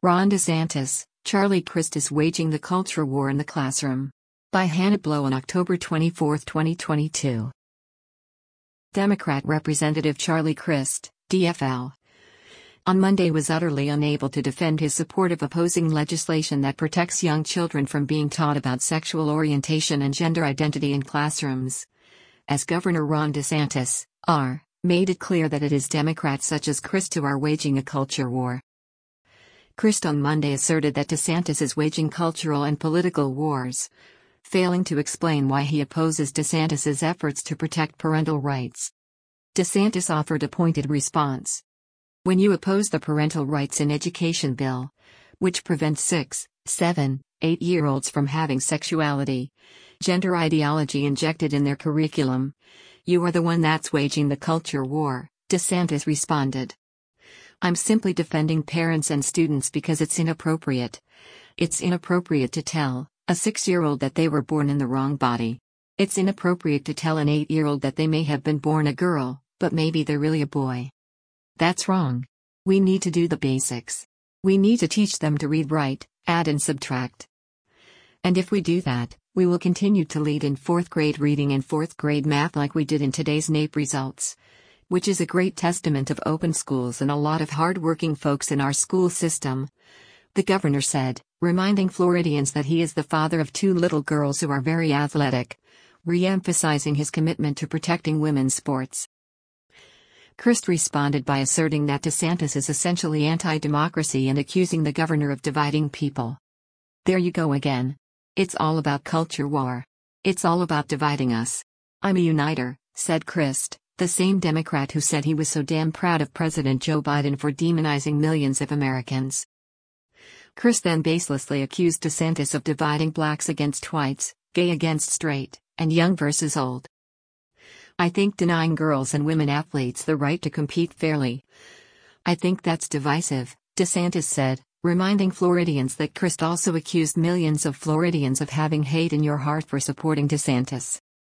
Ron DeSantis, Charlie Crist is waging the culture war in the classroom. By Hannah Blow on October 24, 2022. Democrat Representative Charlie Crist, DFL, on Monday was utterly unable to defend his support of opposing legislation that protects young children from being taught about sexual orientation and gender identity in classrooms, as Governor Ron DeSantis, R., made it clear that it is Democrats such as Crist who are waging a culture war. Crist on Monday asserted that DeSantis is waging cultural and political wars, failing to explain why he opposes DeSantis's efforts to protect parental rights. DeSantis offered a pointed response. When you oppose the parental rights in education bill, which prevents 6, 7, 8-year-olds from having sexuality, gender ideology injected in their curriculum, you are the one that's waging the culture war, DeSantis responded. I'm simply defending parents and students because it's inappropriate. It's inappropriate to tell a 6-year-old that they were born in the wrong body. It's inappropriate to tell an 8-year-old that they may have been born a girl, but maybe they're really a boy. That's wrong. We need to do the basics. We need to teach them to read, write, add and subtract. And if we do that, we will continue to lead in 4th grade reading and 4th grade math like we did in today's NAEP results, which is a great testament of open schools and a lot of hard-working folks in our school system, the governor said, reminding Floridians that he is the father of 2 little girls who are very athletic, re-emphasizing his commitment to protecting women's sports. Crist responded by asserting that DeSantis is essentially anti-democracy and accusing the governor of dividing people. There you go again. It's all about culture war. It's all about dividing us. I'm a uniter, said Crist, the same Democrat who said he was so damn proud of President Joe Biden for demonizing millions of Americans. Crist then baselessly accused DeSantis of dividing blacks against whites, gay against straight, and young versus old. I think denying girls and women athletes the right to compete fairly. I think that's divisive, DeSantis said, reminding Floridians that Crist also accused millions of Floridians of having hate in your heart for supporting DeSantis.